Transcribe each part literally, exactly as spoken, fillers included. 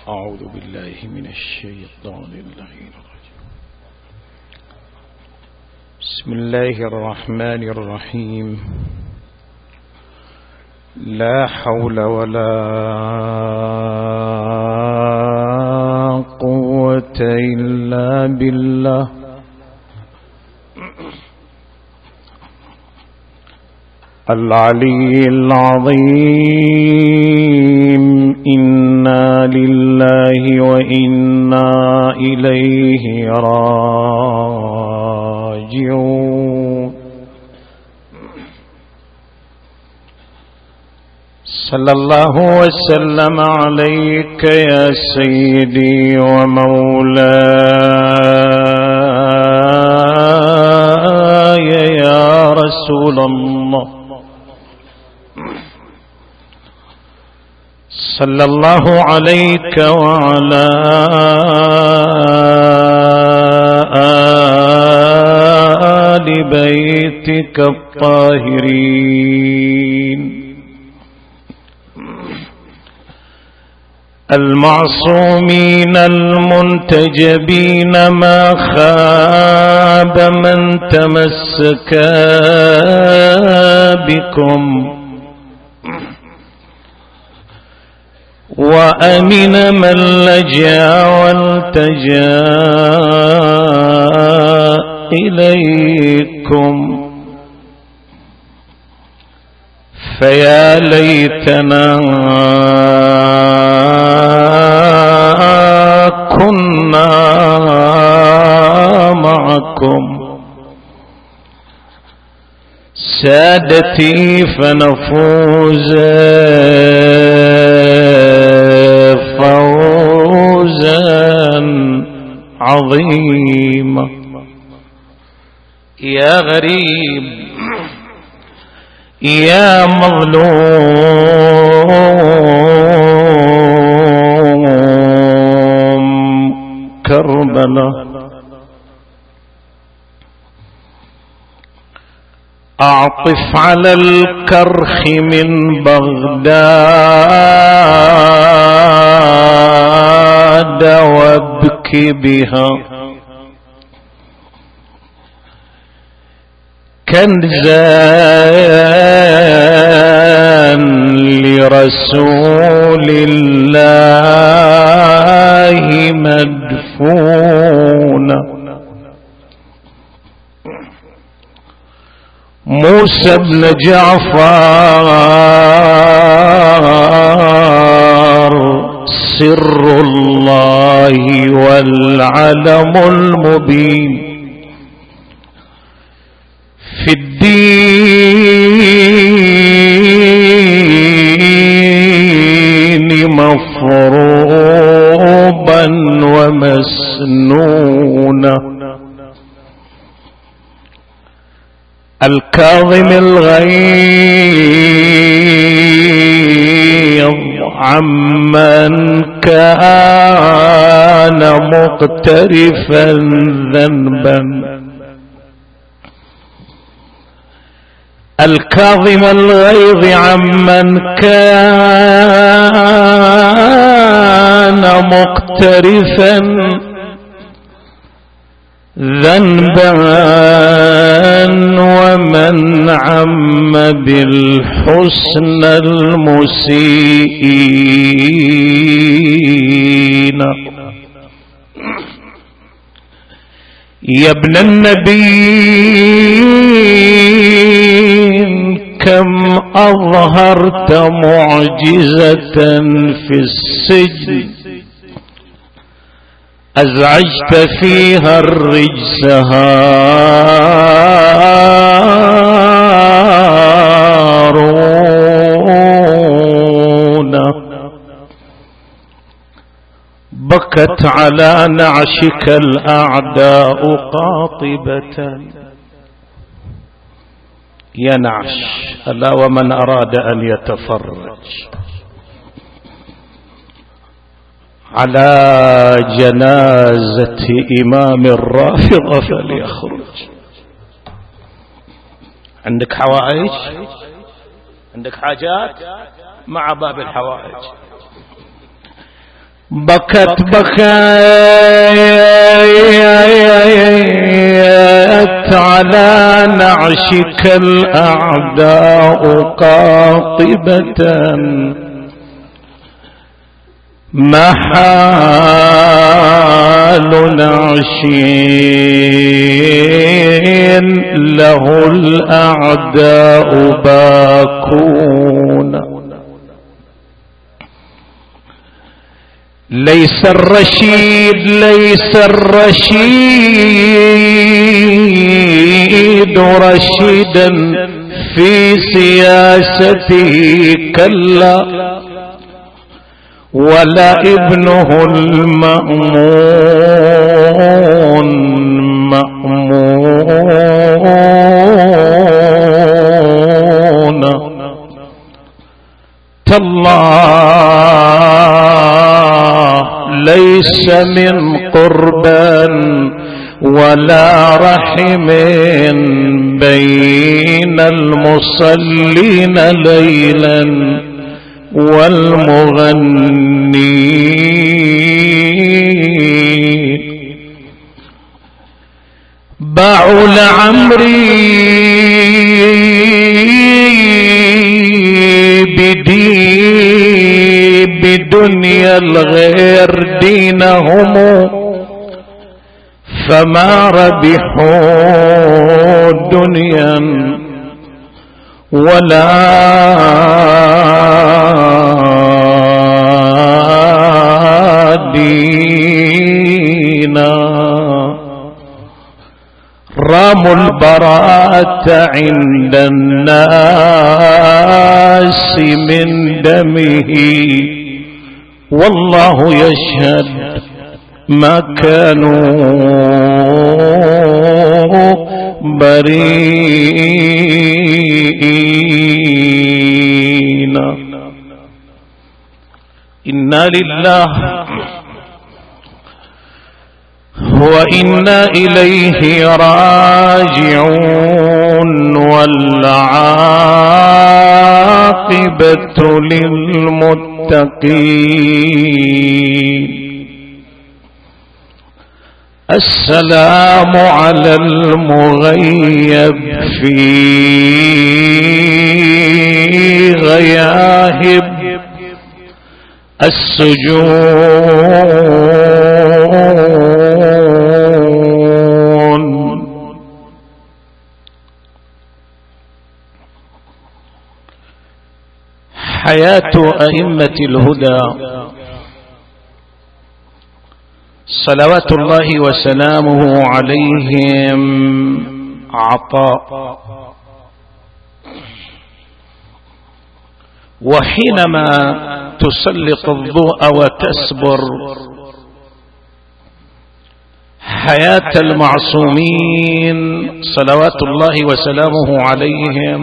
أعوذ بالله من الشيطان اللعين الرجيم. بسم الله الرحمن الرحيم. لا حول ولا قوة إلا بالله العلي العظيم. إنا لله وإنا إليه راجعون. صلى الله وسلم عليك يا سيدي ومولاي يا رسول الله. صلى الله عليك وعلى آل بيتك الطاهرين المعصومين المنتجبين، ما خاب من تمسك بكم وأمن من لجأ والتجأ إليكم. فيا ليتنا كنا معكم سادتي فنفوز فوزا عظيما. يا غريب يا مظلوم كربلاء، أعطف على الكرخ من بغداد وابك بها كنزا لرسول الله مدفونا. موسى بن جعفر سر الله والعلم المبين في الدين مفروبا ومسنونا. الكاظم الغيظ عمن كان مقترفا ذنبا. الكاظم الغيظ عمن كان مقترفا ذنبا ومن عم بالحسن المسيئين. يا ابن النبي كم أظهرت معجزة في السجن أزعجت فيها الرجس هارون. بكت على نعشك الأعداء قاطبة. يا نعش ألا ومن أراد أن يتفرج على جنازة إمام الرافضة فليخرج. عندك حوائج، عندك حاجات، مع باب الحوائج. بكت بكيت على نعشك الأعداء قاطبة ما حال نعشين له الأعداء باكون ليس الرشيد ليس الرشيد رشيدا في سياسته كلا ولا ابنه المأمون مأمون تالله ليس من قربا ولا رحم بين المصلين ليلا والمغنين باعوا لعمري بدي بدنيا الغير دينهم فما ربحوا دنيا ولا دينا راموا البراءة عند الناس من دمه والله يشهد ما كانوا بريئين. إنا لله وإنا إليه راجعون والعاقبة للمتقين. السلام على المغيب في غياهب السجون. حياة أئمة الهدى صلوات الله وسلامه عليهم عطاء، وحينما تسلط الضوء وتسبر حياة المعصومين صلوات الله وسلامه عليهم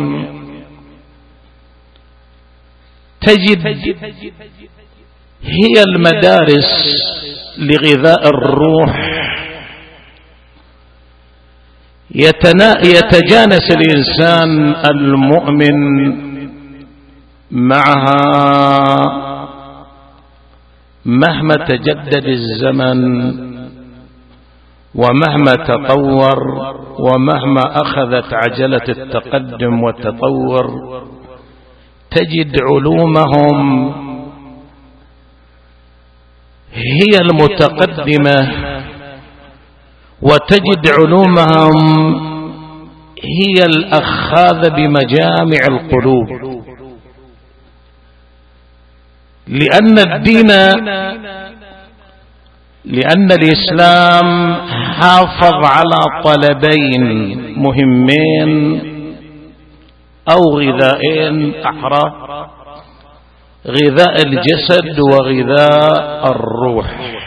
تجد هي المدارس لغذاء الروح. يتجانس الإنسان المؤمن معها مهما تجدد الزمن ومهما تطور ومهما أخذت عجلة التقدم والتطور. تجد علومهم هي المتقدمة، وتجد علومهم هي الأخاذ بمجامع القلوب، لأن الدين لأن الإسلام حافظ على طلبين مهمين أو غذائين أحرى: غذاء الجسد وغذاء الروح.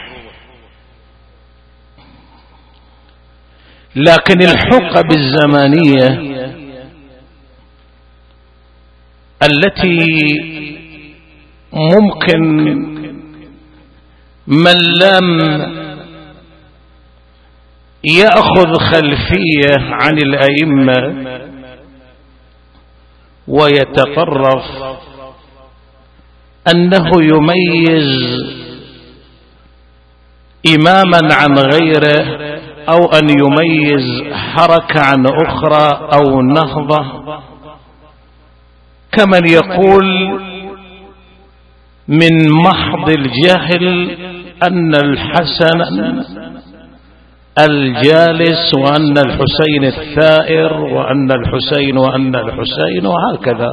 لكن الحقب الزمانية التي ممكن من لم يأخذ خلفية عن الأئمة ويتطرف أنه يميز إماما عن غيره، أو أن يميز حركة عن أخرى أو نهضة، كمن يقول من محض الجهل أن الحسن الجالس وأن الحسين الثائر وأن الحسين وأن الحسين وهكذا.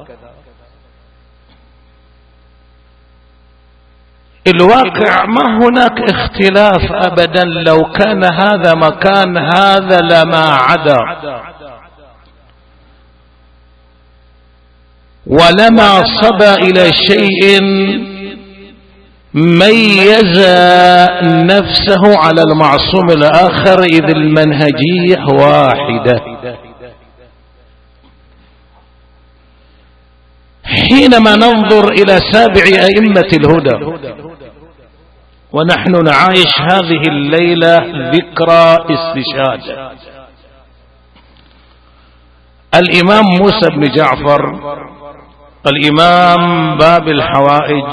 الواقع ما هناك اختلاف أبدا، لو كان هذا مكان هذا لما عدا، ولما صبى إلى شيء ميز نفسه على المعصوم الآخر، إذ المنهجية واحدة. حينما ننظر إلى سابع أئمة الهدى، ونحن نعايش هذه الليلة ذكرى استشهاد الإمام موسى بن جعفر، الإمام باب الحوائج،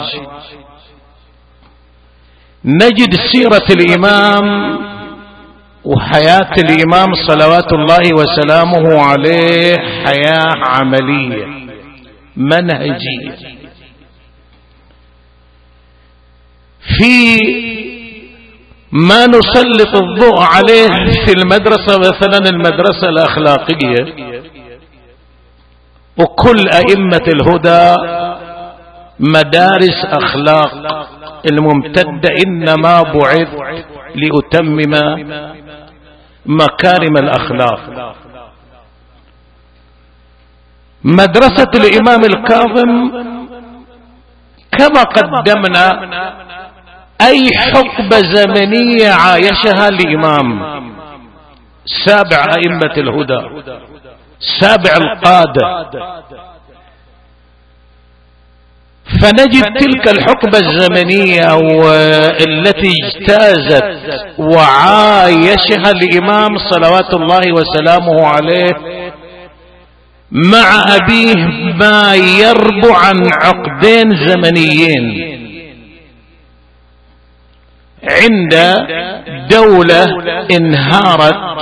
نجد سيرة الإمام وحياة الإمام صلوات الله وسلامه عليه حياة عملية منهجية. في ما نسلط الضوء عليه في المدرسة، مثلا المدرسة الأخلاقية، وكل أئمة الهدى مدارس أخلاق الممتدة، إنما بعث لأتمم مكارم الأخلاق. مدرسة الإمام الكاظم كما قدمنا أي حقبة زمنية عايشها الإمام، سابع أئمة الهدى، سابع القادة، فنجد تلك الحقبة الزمنية والتي اجتازت وعايشها الإمام صلوات الله وسلامه عليه مع أبيه ما يربو عن عقدين زمنيين. عند دولة انهارت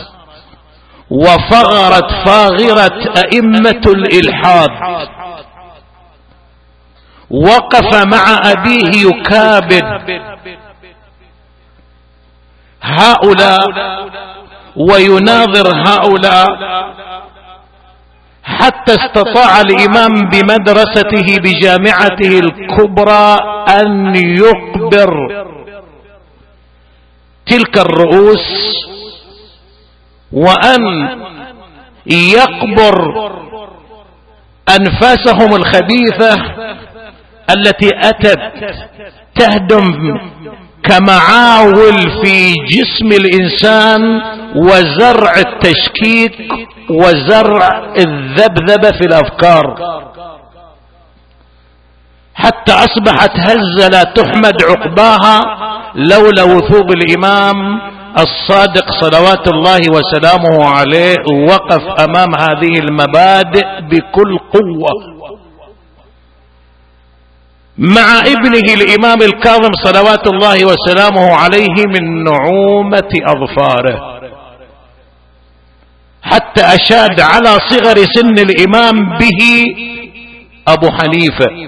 وفغرت فاغرة أئمة الإلحاد، وقف مع أبيه يكابد هؤلاء ويناظر هؤلاء، حتى استطاع الإمام بمدرسته بجامعته الكبرى أن يقبر تلك الرؤوس، وأن يقبر أنفاسهم الخبيثة التي أتت تهدم كمعاول في جسم الإنسان وزرع التشكيك وزرع الذبذبة في الأفكار، حتى أصبحت هزة لا تحمد عقباها لولا وثوق الإمام الصادق صلوات الله وسلامه عليه، وقف أمام هذه المبادئ بكل قوة مع ابنه الإمام الكاظم صلوات الله وسلامه عليه من نعومة أظفاره، حتى أشاد على صغر سن الإمام به أبو حنيفة.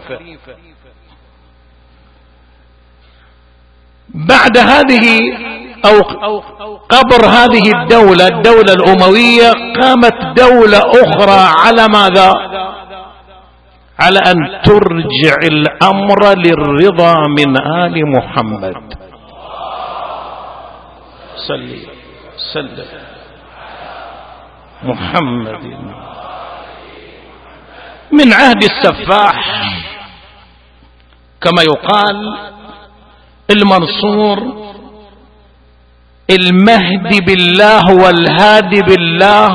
بعد هذه أو قبر هذه الدولة الدولة الأموية قامت دولة أخرى على ماذا؟ على أن ترجع الأمر للرضا من آل محمد. صلي سلم محمد. من عهد السفاح كما يقال المنصور المهدي بالله والهادي بالله،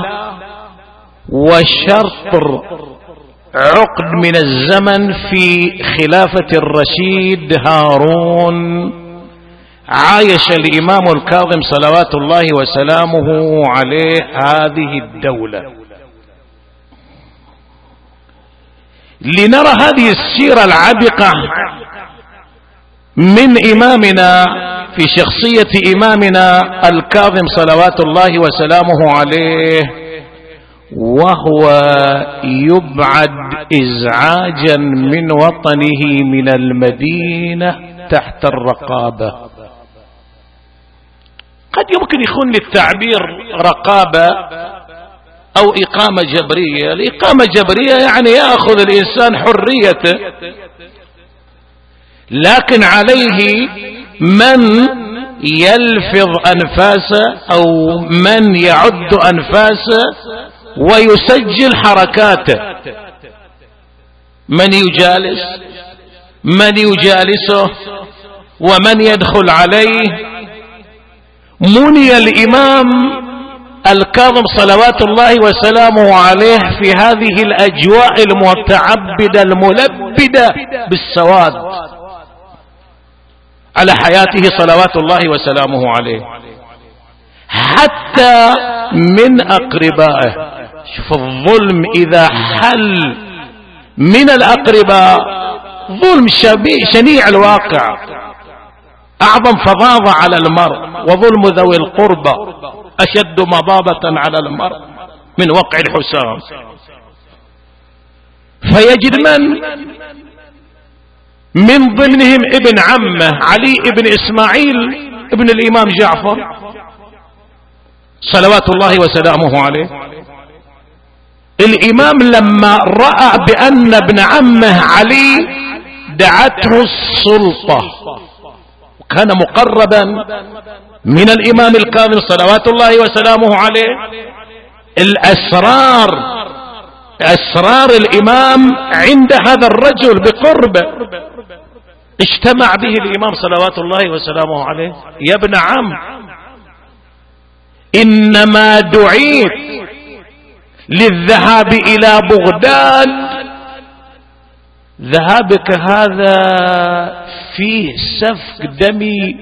وشرط عقد من الزمن في خلافة الرشيد هارون، عايش الإمام الكاظم صلوات الله وسلامه عليه هذه الدولة. لنرى هذه السيرة العبقة من إمامنا في شخصية إمامنا الكاظم صلوات الله وسلامه عليه، وهو يبعد إزعاجا من وطنه من المدينة تحت الرقابة. قد يمكن يكون للتعبير رقابة أو إقامة جبرية. الإقامة جبرية يعني يأخذ الإنسان حريته، لكن عليه من يلفظ أنفاسه أو من يعد أنفاسه ويسجل حركاته، من يجالس، من يجالسه، ومن يدخل عليه. مني الإمام الكاظم صلوات الله وسلامه عليه في هذه الأجواء المتعبدة الملبدة بالسواد على حياته صلوات الله وسلامه عليه، حتى من أقربائه. شوف الظلم إذا حل من الأقرباء ظلم شنيع الواقع، أعظم فظاظة على المرء، وظلم ذوي القربى أشد مضابة على المرء من وقع الحسام. فيجد من من ضمنهم ابن عمه علي ابن إسماعيل ابن الإمام جعفر صلوات الله وسلامه عليه. الإمام لما رأى بأن ابن عمه علي دعته السلطة، كان مقربا من الإمام الكاظم صلوات الله وسلامه عليه، الأسرار أسرار الإمام عند هذا الرجل بقربه، اجتمع به الإمام صلوات الله وسلامه عليه. يا ابن عم، إنما دعيت للذهاب إلى بغداد، ذهابك هذا فيه سفك دمي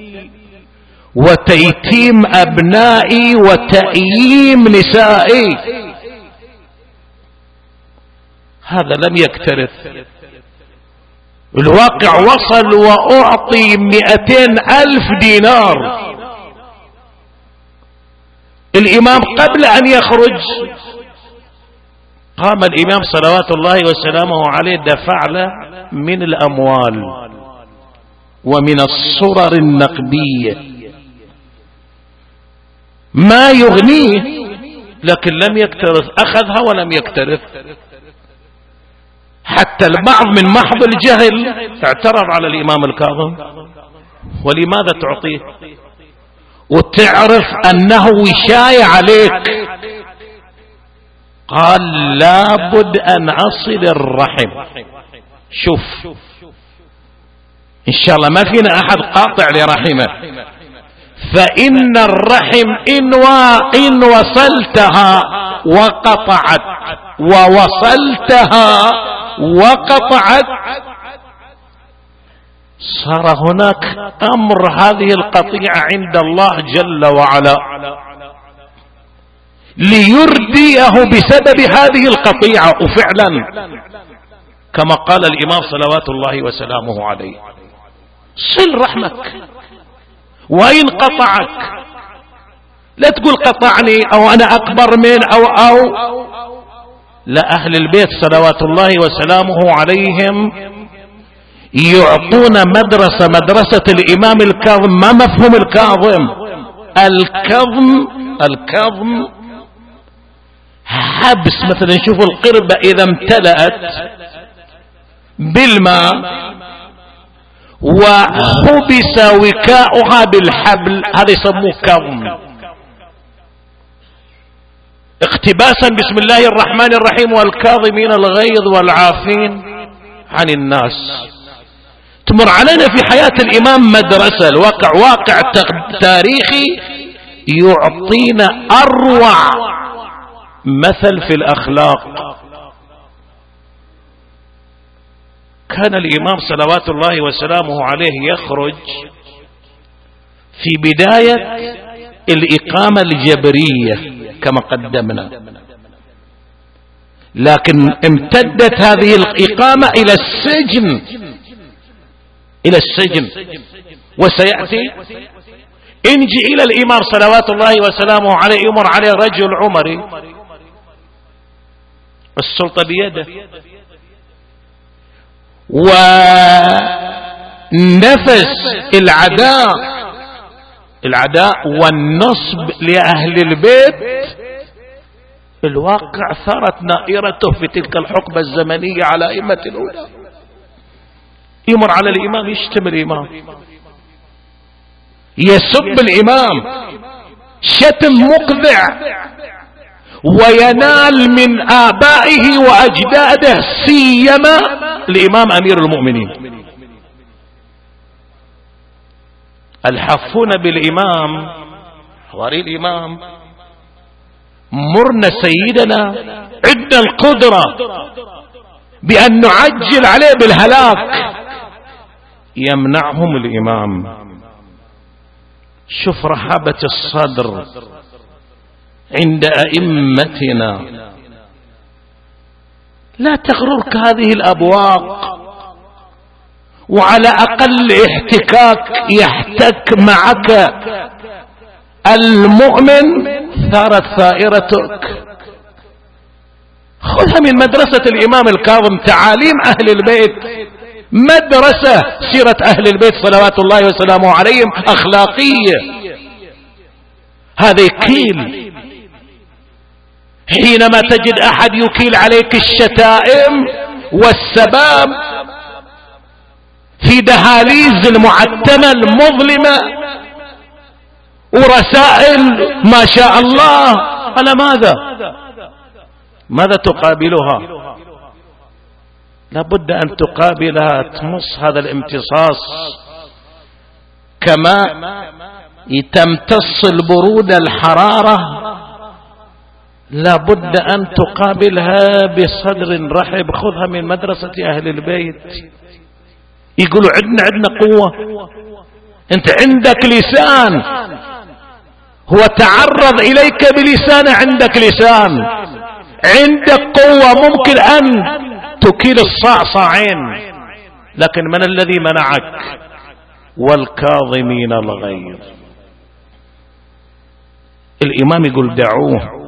وتيتيم أبنائي وتأييم نسائي، هذا لم يكترث. الواقع وصل وأعطي مئتين ألف دينار. الإمام قبل أن يخرج قام الإمام صلوات الله وسلامه عليه دفع له من الأموال ومن الصرر النقدية ما يغنيه، لكن لم يكترث، أخذها ولم يكترث. حتى البعض من محض الجهل اعترض على الإمام الكاظم، ولماذا تعطيه وتعرف أنه وشاية عليك؟ قال لابد أن أصل الرحم. شوف إن شاء الله ما فينا أحد قاطع لرحمه، فإن الرحم إن, إن وصلتها وقطعت ووصلتها وقطعت صار هناك أمر هذه القطيعة عند الله جل وعلا ليرديه بسبب هذه القطيعة. وفعلا كما قال الإمام صلوات الله وسلامه عليه: صل رحمك وإن قطعك، لا تقول قطعني أو أنا أكبر من أو أو لا، أهل البيت صلوات الله وسلامه عليهم يعطون مدرسة مدرسة الإمام الكاظم. ما مفهوم الكاظم؟ الكظم الكظم حبس. مثلا شوف القربة إذا امتلأت بالماء وحبس وكاؤها بالحبل، هذا يسموه كظم. اقتباسا بسم الله الرحمن الرحيم: والكاظمين الغيظ والعافين عن الناس. تمر علينا في حياة الإمام مدرسة، الواقع واقع تاريخي يعطينا أروع مثل في الأخلاق. كان الإمام صلوات الله وسلامه عليه يخرج في بداية الإقامة الجبرية كما قدمنا، لكن امتدت هذه الإقامة إلى السجن إلى السجن. وسيأتي انجي إلى الإمام صلوات الله وسلامه عليه، يمر عليه رجل عمري السلطة بيده، ونفس العداء العداء والنصب لأهل البيت الواقع ثارت نائرته في تلك الحقبة الزمنية على أئمة الأولى. يمر على الإمام يشتم الإمام، يسب الإمام شتم مقذع، وينال من آبائه وأجداده سيما الإمام أمير المؤمنين. الحفون بالإمام حواري الإمام، مرنا سيدنا عندنا القدرة بأن نعجل عليه بالهلاك، يمنعهم الإمام. شوف رحابة الصدر عند أئمتنا. لا تغررك هذه الأبواق، وعلى أقل احتكاك يحتك معك المؤمن ثارت ثائرتك. خذها من مدرسة الإمام الكاظم، تعاليم أهل البيت، مدرسة سيرة أهل البيت صلوات الله وسلامه عليهم أخلاقية. هذا يكيل حينما تجد أحد يكيل عليك الشتائم والسباب في دهاليز المعتمة المظلمة ورسائل ما شاء الله، على ماذا ماذا تقابلها؟ لابد أن تقابلها، تمص هذا الامتصاص كما تمتص البرودة الحرارة، لابد أن تقابلها بصدر رحب. خذها من مدرسة أهل البيت. يقولوا عندنا عندنا قوة، أنت عندك لسان، هو تعرض إليك بلسان، عندك لسان، عندك قوة، ممكن أن تكيل الصعصعين، لكن من الذي منعك؟ والكاظمين الغيظ. الإمام يقول دعوه،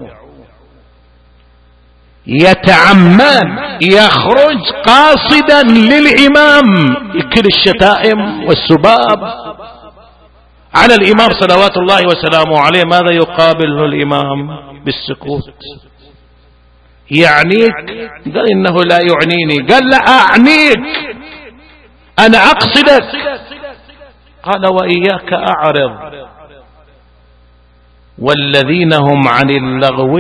يتعمد يخرج قاصدا للإمام، يكل الشتائم والسباب على الإمام صلوات الله وسلامه عليه. ماذا يقابله الإمام؟ بالسكوت. يعنيك؟ قال إنه لا يعنيني. قال لا أعنيك، أنا أقصدك. قال وإياك أعرض، والذين هم عن اللغو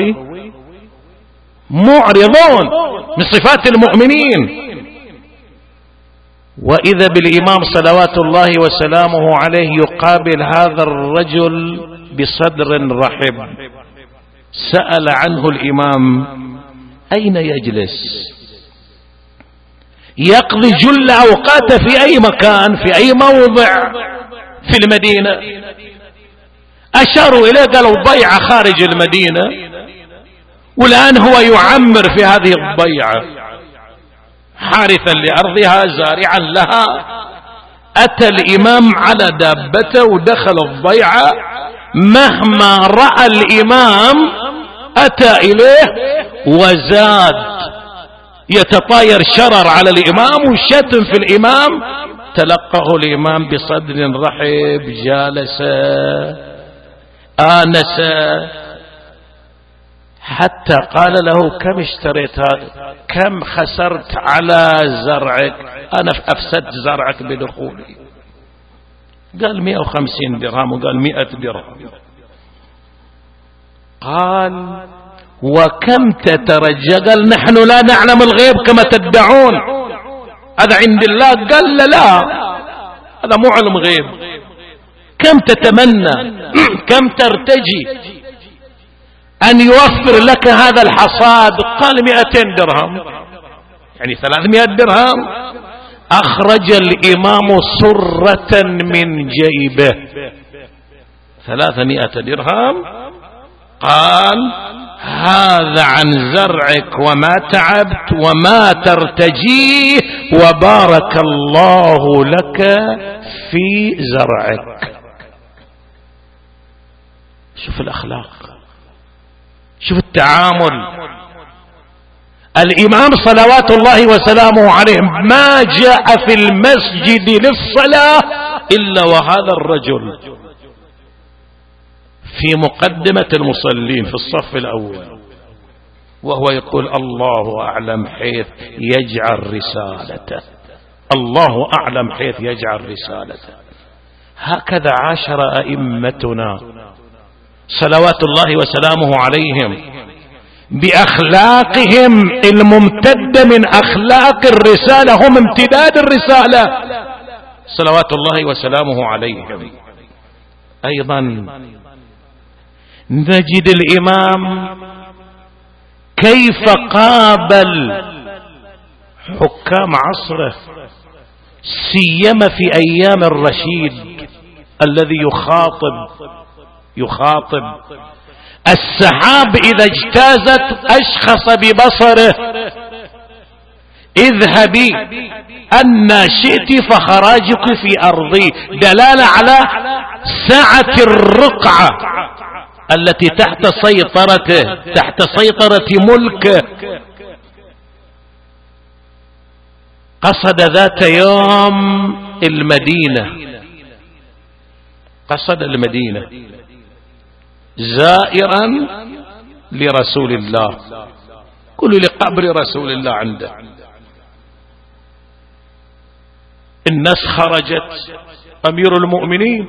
معرضون، من صفات المؤمنين. وإذا بالإمام صلوات الله وسلامه عليه يقابل هذا الرجل بصدر رحب. سأل عنه الإمام أين يجلس؟ يقضي جل أوقاته في أي مكان، في أي موضع في المدينة. أشاروا إليه قالوا الضيعة خارج المدينة، والآن هو يعمر في هذه الضيعة حارثا لأرضها زارعا لها. أتى الإمام على دابته ودخل الضيعة، مهما رأى الإمام أتى إليه وزاد يتطاير شرر على الإمام وشتم في الإمام. تلقاه الإمام بصدر رحب، جالس آنس، حتى قال له كم اشتريت هذا؟ كم خسرت على زرعك؟ أنا أفسدت زرعك بدخولي. قال مئة وخمسين درهم، وقال مئة درهم. قال وكم تترجى؟ قال نحن لا نعلم الغيب كما تدعون، هذا عند الله. قال لا، هذا مو علم غيب. كم تتمنى كم ترتجي أن يوفر لك هذا الحصاد؟ قال مئتين درهم، يعني ثلاثمائة درهم. أخرج الإمام صرة من جيبه، ثلاثمائة درهم. قال هذا عن زرعك وما تعبت وما ترتجيه، وبارك الله لك في زرعك. شوف الأخلاق، شوف التعامل. الإمام صلوات الله وسلامه عليه ما جاء في المسجد للصلاة إلا وهذا الرجل في مقدمة المصلين في الصف الأول، وهو يقول الله أعلم حيث يجعل رسالته، الله أعلم حيث يجعل رسالته. هكذا عاشر أئمتنا صلوات الله وسلامه عليهم بأخلاقهم الممتدة من أخلاق الرسالة، هم امتداد الرسالة صلوات الله وسلامه عليهم. أيضا نجد الإمام كيف قابل حكام عصره، سيما في أيام الرشيد الذي يخاطب يخاطب السحاب إذا اجتازت أشخص ببصره اذهبي أن شئت فخراجك في أرضي، دلالة على سعة الرقعة التي تحت سيطرته، تحت سيطرة ملكه. قصد ذات يوم المدينة، قصد المدينة زائرا لرسول الله، كل لقبر رسول الله عنده. الناس خرجت، أمير المؤمنين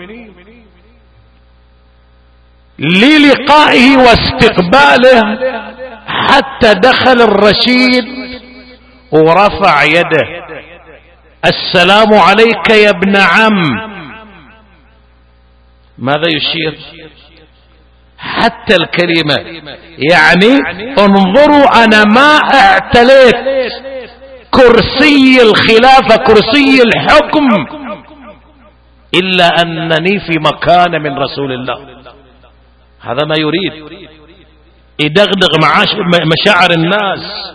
للقائه واستقباله، حتى دخل الرشيد ورفع يده: السلام عليك يا ابن عم. ماذا يشير؟ حتى الكلمة، يعني انظروا أنا ما اعتليت كرسي الخلافة كرسي الحكم إلا أنني في مكان من رسول الله. هذا ما يريد، يدغدغ مشاعر الناس.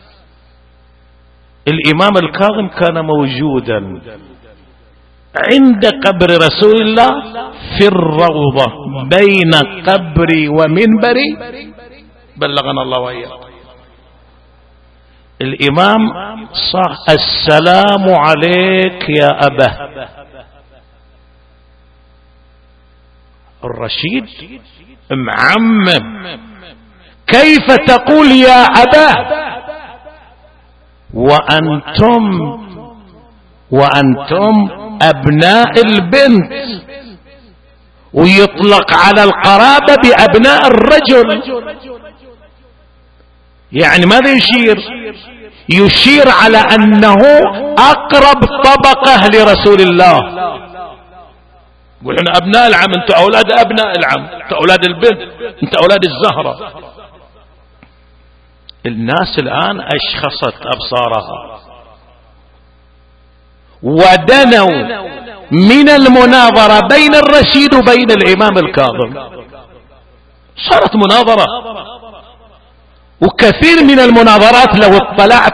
الإمام الكاظم كان موجودا عند قبر رسول الله في الروضة بين قبري ومنبري، بلغنا الله وإياه. الإمام صح: السلام عليك يا أبا. الرشيد معمم: كيف تقول يا أبا وأنتم وأنتم أبناء البنت؟ ويطلق على القرابة بأبناء الرجل. يعني ماذا يشير؟ يشير على أنه أقرب طبقة لرسول الله. يقول احنا أبناء العم، انتوا أولاد أبناء العم، انتوا أولاد البنت، انتوا أولاد الزهرة. الناس الآن أشخصت أبصارها ودنوا من المناظرة بين الرشيد وبين الإمام الكاظم. صارت مناظرة، وكثير من المناظرات لو اطلعت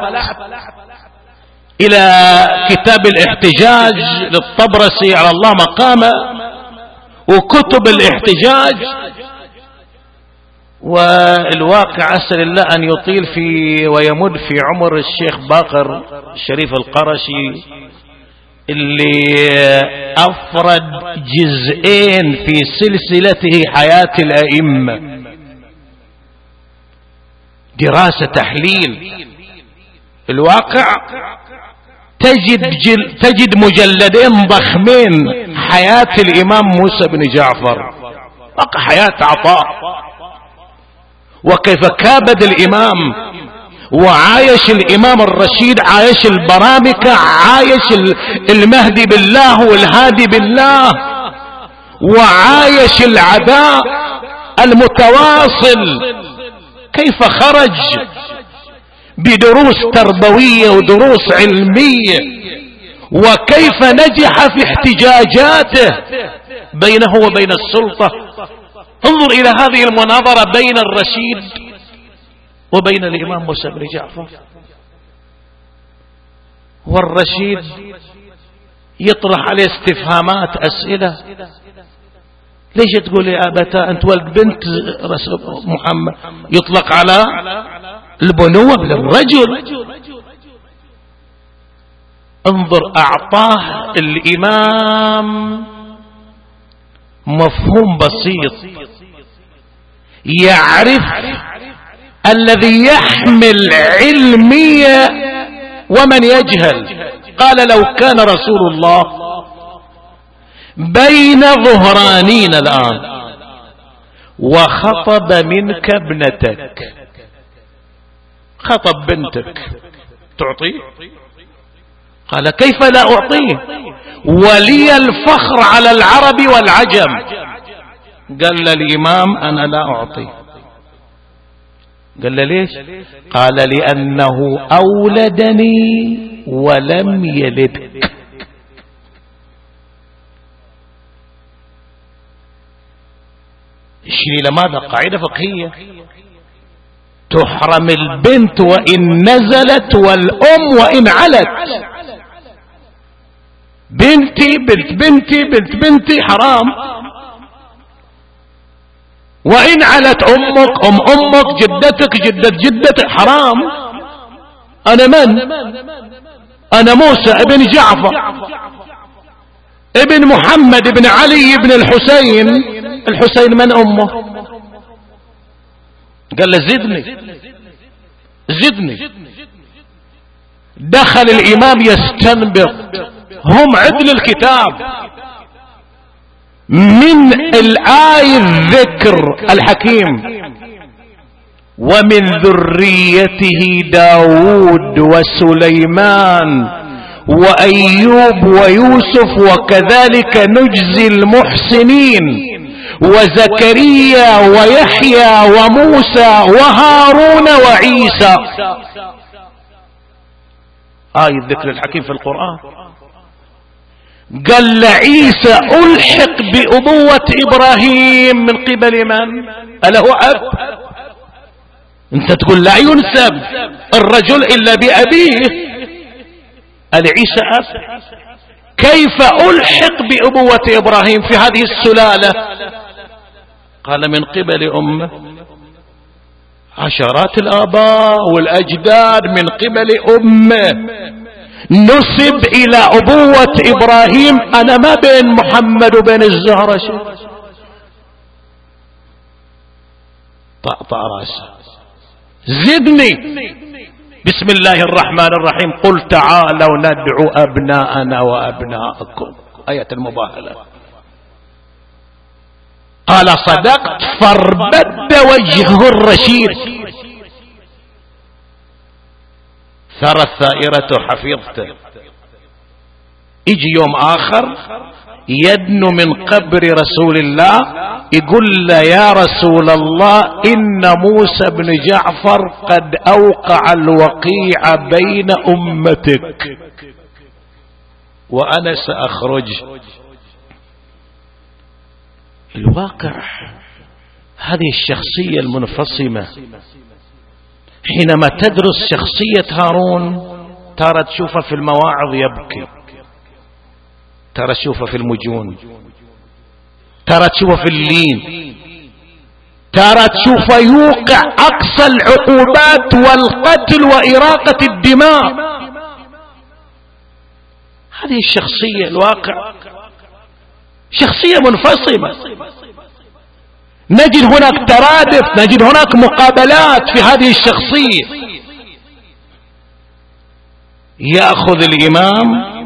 إلى كتاب الاحتجاج للطبرسي على الله مقامه وكتب الاحتجاج، والواقع أسأل الله أن يطيل في ويمد في عمر الشيخ باقر الشريف القرشي اللي أفرد جزئين في سلسلته حياة الأئمة، دراسة تحليل. الواقع تجد جل تجد مجلدين ضخمين: حياة الإمام موسى بن جعفر، بقى حياة عطاء، وكيف كابد الإمام وعايش الإمام الرشيد، عايش البرامكة، عايش المهدي بالله والهادي بالله، وعايش العداء المتواصل. كيف خرج بدروس تربوية ودروس علمية، وكيف نجح في احتجاجاته بينه وبين السلطة. انظر إلى هذه المناظرة بين الرشيد وبين الإمام موسى بن جعفر. والرشيد يطرح عليه استفهامات أسئلة. ليش تقول يا أبتا أنت ولد بنت رسول محمد؟ يطلق على البنوة للرجل. انظر، أعطاه الإمام مفهوم بسيط يعرف الذي يحمل علمية ومن يجهل. قال لو كان رسول الله بين ظهرانين الآن وخطب منك ابنتك، خطب بنتك، تعطيه؟ قال كيف لا أعطيه ولي الفخر على العرب والعجم. قال الإمام أنا لا أعطيه. قال له ليش؟ قال لأنه أولدني ولم يلدك. شيل لماذا؟ قاعدة فقهية، تحرم البنت وإن نزلت والأم وإن علت. بنتي بنت بنتي بنت بنتي حرام، وإن علت أمك أم أمك جدتك جدة جدتك حرام. أنا من؟ أنا موسى ابن جعفر ابن محمد ابن علي ابن الحسين. الحسين من أمه؟ قال له زدني زدني. دخل الإمام يستنبط، هم عدل الكتاب من الآية الذكر الحكيم ومن ذريته داود وسليمان وأيوب ويوسف وكذلك نجزي المحسنين وزكريا ويحيى وموسى وهارون وعيسى. آية الذكر الحكيم في القرآن. قال لعيسى ألحق بأبوة إبراهيم من قبل من؟ أله أب؟ أنت تقول لا ينسب الرجل إلا بأبيه. العيسى أب، كيف ألحق بأبوة إبراهيم في هذه السلالة؟ قال من قبل أمه. عشرات الآباء والأجداد من قبل أمه نسب إلى أبوة إبراهيم. أنا ما بين محمد وبين الزهرة شيء. طأطأ راسه. زدني. بسم الله الرحمن الرحيم. قل تعالوا ندعو أبناءنا وأبناءكم. آية المباهلة. قال صدقت فاربد وجهه الرشيد. ثرى الثائرة حفيظته. يجي يوم آخر يدنو من قبر رسول الله يقول له يا رسول الله إن موسى بن جعفر قد أوقع الوقيع بين أمتك وأنا سأخرج. الواقع هذه الشخصية المنفصمة حينما تدرس شخصية هارون ترى تشوفه في المواعظ يبكي، ترى تشوفه في المجون، ترى تشوفه في اللين، ترى تشوفه يوقع أقصى العقوبات والقتل وإراقة الدماء. هذه الشخصية الواقع شخصية منفصمة. نجد هناك ترادف، نجد هناك مقابلات في هذه الشخصية. يأخذ الإمام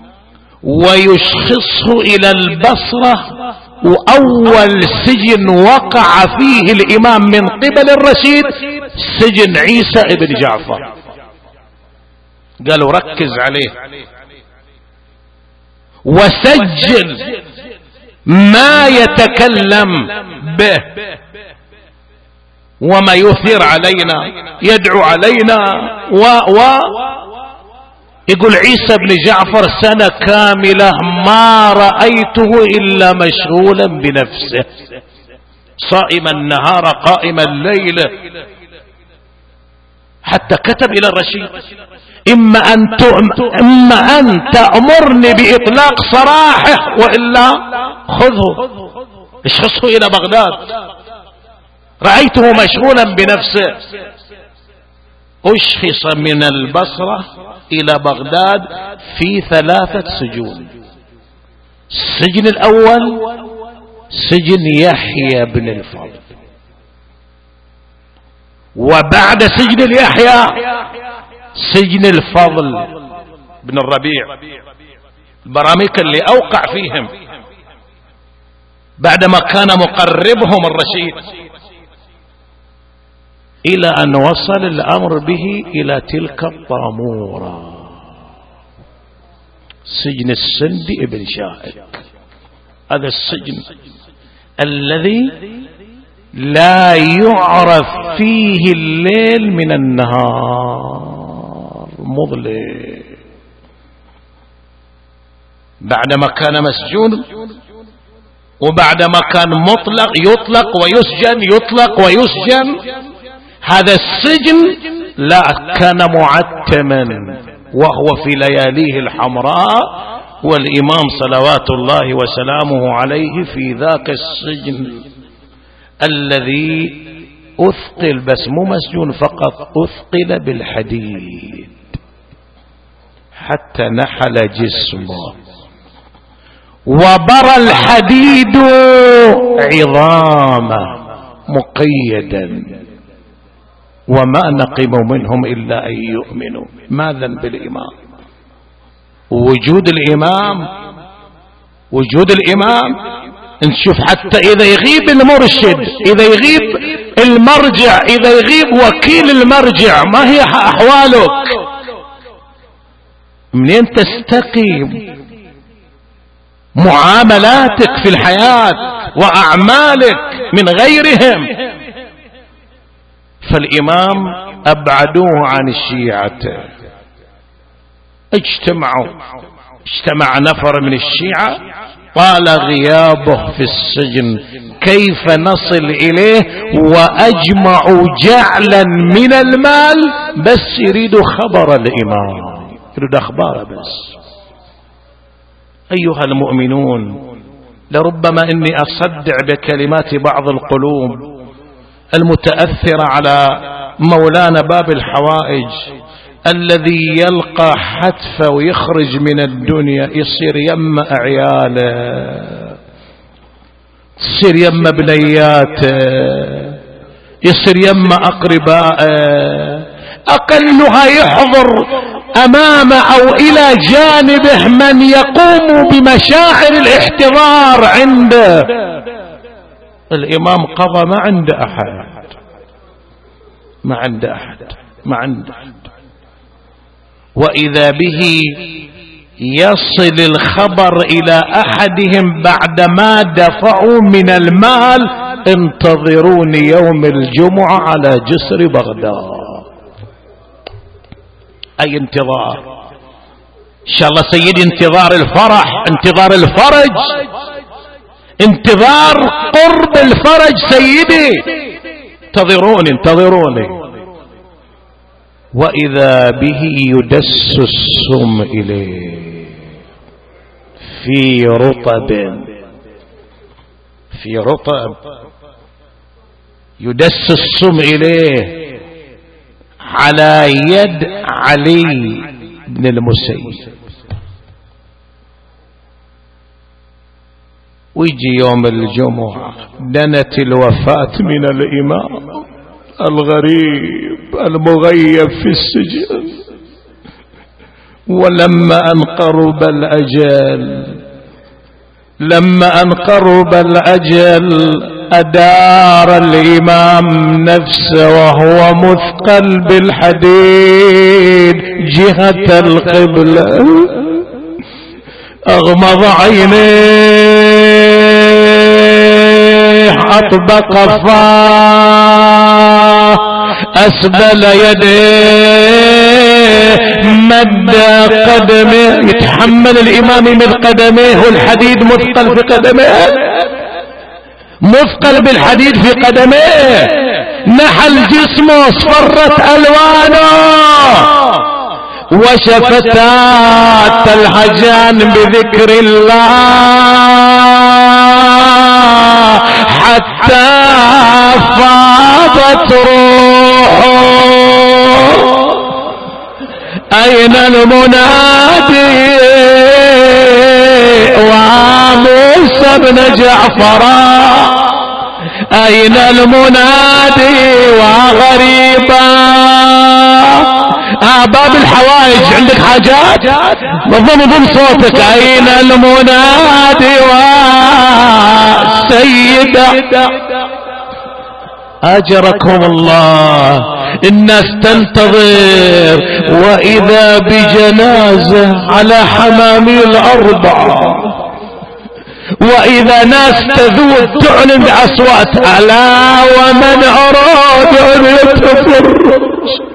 ويشخصه إلى البصرة، وأول سجن وقع فيه الإمام من قبل الرشيد سجن عيسى ابن جعفر. قالوا ركز عليه وسجل ما يتكلم به وما يثير علينا، يدعو علينا و و يقول عيسى بن جعفر سنة كاملة ما رأيته إلا مشغولا بنفسه، صائم النهار قائم الليل. حتى كتب إلى الرشيد: إما أن, إما أن تأمرني بإطلاق سراحه وإلا خذه اشخصه إلى بغداد. رأيته مشغولا بنفسه، أشخص من البصرة إلى بغداد في ثلاثة سجون. السجن الأول سجن يحيى بن الفضل، وبعد سجن يحيى سجن الفضل بن الربيع، البراميك اللي أوقع فيهم بعدما كان مقربهم الرشيد، إلى أن وصل الأمر به إلى تلك الطامورة، سجن السندي ابن شاهد. هذا السجن الذي لا يعرف فيه الليل من النهار، مظلم. بعدما كان مسجون وبعدما كان مطلق يطلق ويسجن يطلق ويسجن، هذا السجن لا كان معتما وهو في لياليه الحمراء، والإمام صلوات الله وسلامه عليه في ذاك السجن الذي أثقل، بس مو مسجون فقط، أثقل بالحديد حتى نحل جسمه، وبرى الحديد عظامه مقيدا، وما نقموا منهم إلا أن يؤمنوا. ماذا بالإمام؟ وجود الإمام وجود الإمام نشوف حتى إذا يغيب المرشد، إذا يغيب المرجع، إذا يغيب وكيل المرجع، ما هي أحوالك؟ منين تستقيم معاملاتك في الحياة وأعمالك من غيرهم؟ فالإمام أبعدوه عن الشيعة، اجتمعوا اجتمع نفر من الشيعة طال غيابه في السجن، كيف نصل إليه؟ وأجمعوا جعلا من المال، بس يريدوا خبر الإمام، يريدوا أخباره بس. أيها المؤمنون، لربما إني أصدع بكلمات بعض القلوب المتأثرة على مولانا باب الحوائج، الذي يلقى حتفه ويخرج من الدنيا يصير يم عياله، يصير يم بنياته، يصير يم أقربائه، أقلها يحضر أمامه أو إلى جانبه من يقوم بمشاعر الاحتضار عنده. الإمام قضى ما عنده أحد، ما عنده أحد ما عنده أحد وإذا به يصل الخبر إلى أحدهم بعدما دفعوا من المال: انتظروني يوم الجمعة على جسر بغداد. أي انتظار؟ إن شاء الله سيدي انتظار الفرح، انتظار الفرج، انتظار قرب الفرج سيدي، انتظروني انتظروني. وإذا به يدس السم إليه في رطب، في رطب يدس السم إليه على يد علي بن المسيب. ويجي يوم الجمعة دنت الوفاة من الإمام الغريب المغيب في السجن، ولما أن قرب الأجل لما أن قرب الأجل أدار الإمام نفسه وهو مثقل بالحديد جهة القبلة، أغمض عينيه، أطبق فاه، أسبل يديه، مد قدمه، يتحمل الإمام من قدميه والحديد مثقل في قدميه، مثقل بالحديد في قدميه، نحل جسمه اصفرت الوانه، وشفتات الهجان بذكر الله حتى فاضت روحه. أين المنادي وموسى بن جعفر؟ أين المنادي وغريبا؟ آه باب الحوائج، عندك حاجات نظم ضم صوتك. أين المنادي والسيدة؟ أجركم الله، الناس تنتظر، وإذا بجنازة على حماميل أربعة، وإذا ناس تذود تعلن بأصوات ألا ومن أراد أن يتفرج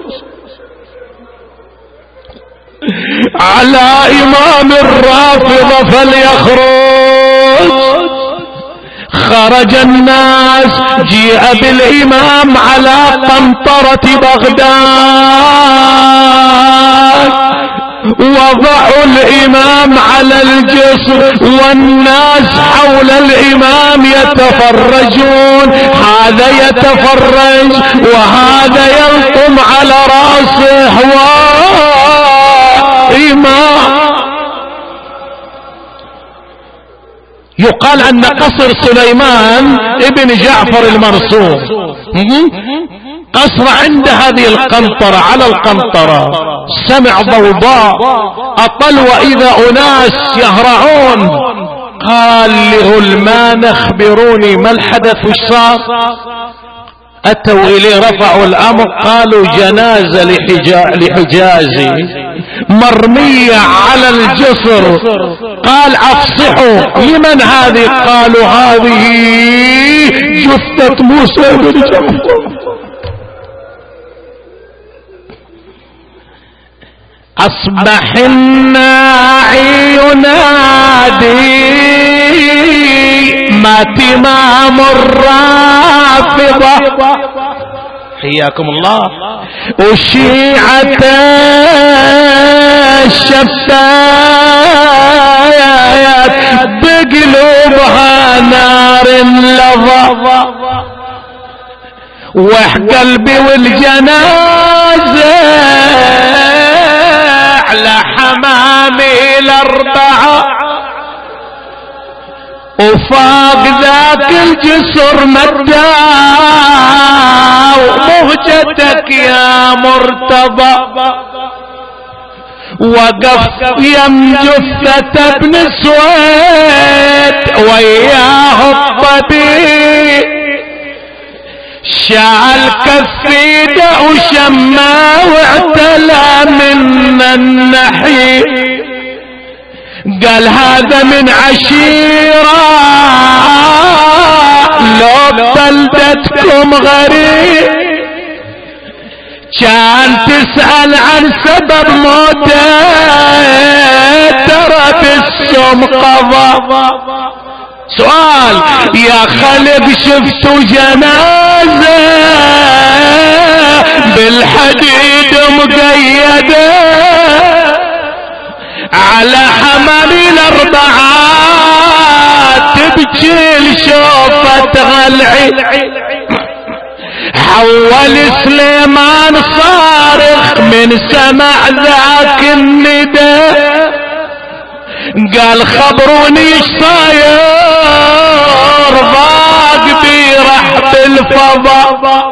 على إمام الرافضة فليخرج. خرج الناس، جيء بالإمام على قنطرة بغداد، وضعوا الإمام على الجسر، والناس حول الإمام يتفرجون، هذا يتفرج وهذا يلطم على رأسه. وإمام يقال أن قصر سليمان ابن جعفر المرسوم قصر عند هذه القنطرة، على القنطرة سمع ضوضاء أطل وإذا أناس يهرعون. قال لغلمان اخبروني ما الحدث وش صار؟ أتوا إليه رفعوا الأمر، قالوا جنازة لحجازي مرمية على الجسر. قال أفصحوا لمن هذه؟ قالوا هذه جثة موسى بن جعفر. أصبح الناعي ينادي مات إمام الرافضة، حياكم الله، وشيعة الشفايات بقلوبها نار لظى، وقلبي والجنازة على حمامي الأربعة، وفاق ذاك الجسر مداو مهجتك يا مرتضى، وقف يم جثة ابن سويد وياه الطبيب، شال كفيده وشما واعتلى من النحي، قال هذا من عشيرة لو بلدتكم غريب، كان تسأل عن سبب موته ترى بالسم قضى. سؤال يا خلق شفتوا جنازة بالحديد مقيدة على حمامي الأربعات تبكي لشوفة غلعي، حول سليمان صارخ من سمع ذاك الندى، قال خبروني ايش صاير ضاق بي رحب الفضاء،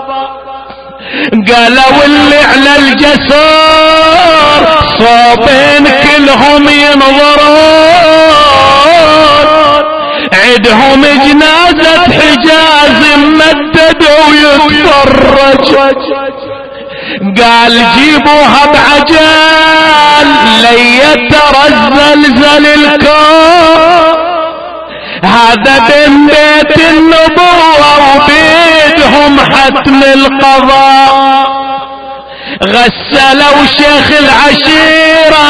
قالوا اللي على الجسر صوبين كلهم ينظرون، عدهم جنازة حجاز ممدد ويتفرج، قال جيبوها بعجال ليترزلزل الكون، هذا بين بيت النبوة وبيدهم حتم القضاء، غسلوا شيخ العشيرة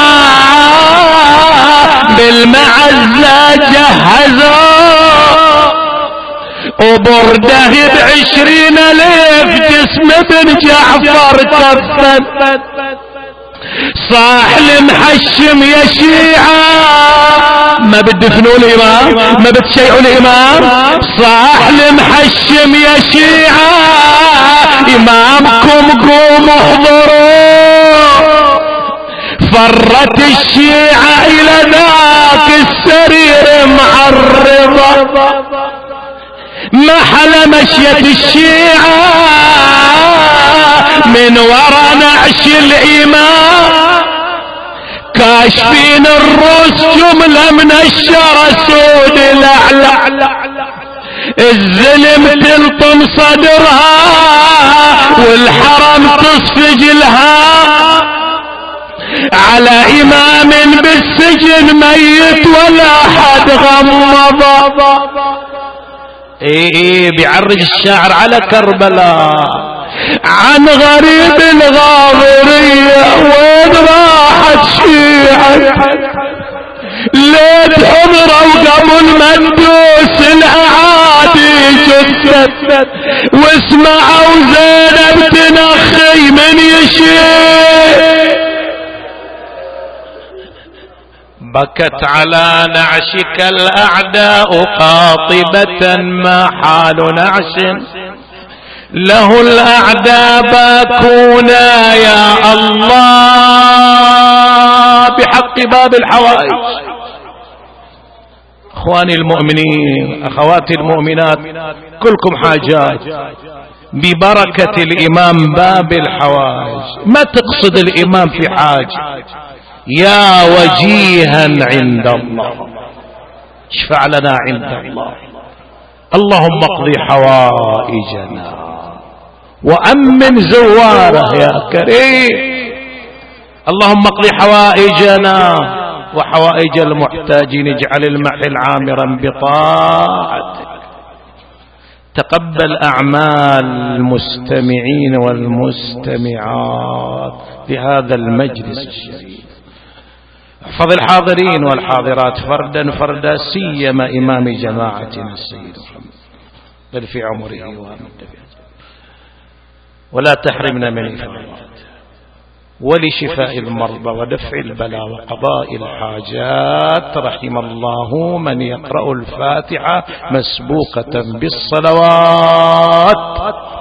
بالمعزة جهزوا، وبرده بعشرين الف جسم ابن جعفر كفن. صاح المحشم يا شيعة ما بتدفنوا الامام، ما بتشيعوا الامام. صاح المحشم يا شيعة امامكم قوموا احضروا. فرت الشيعة الى ذاك السرير معرضة، محل مشية الشيعة من ورا نعش الامام. كاشفين الروس جملة من الشرى سود الاعلى، الزلم تلطم صدرها والحرم تصفج لها. على امام بالسجن ميت ولا حد غمض. ايه ايه بيعرج الشاعر على كربلاء عن غريب الغاضرية وين راحت شيعة. ليت حضرة وقبل ما ندوس الاعادي جثت، واسمعوا زينب تنخي من يشيء. بكت على نعشك الأعداء قاطبة ما حال نعش له الأعداء باكونا يا الله بحق باب الحوائج. اخواني المؤمنين اخواتي المؤمنات كلكم حاجات، ببركة الامام باب الحوائج. ما تقصد الامام في حاجة يا وجيها عند الله اشفع لنا عند الله. اللهم اقضي حوائجنا وأمن زواره يا كريم. اللهم اقضي حوائجنا وحوائج المحتاجين، اجعل المحل عامرا بطاعتك. تقبل أعمال المستمعين والمستمعات لهذا المجلس الشريف. احفظ الحاضرين والحاضرات فردا فردا، سيما إمام جماعتنا السيد محمد بل في عمره وامد، ولا تحرمنا من إفادته ولشفاء المرضى ودفع البلاء وقضاء الحاجات. رحم الله من يقرأ الفاتحة مسبوقة بالصلوات.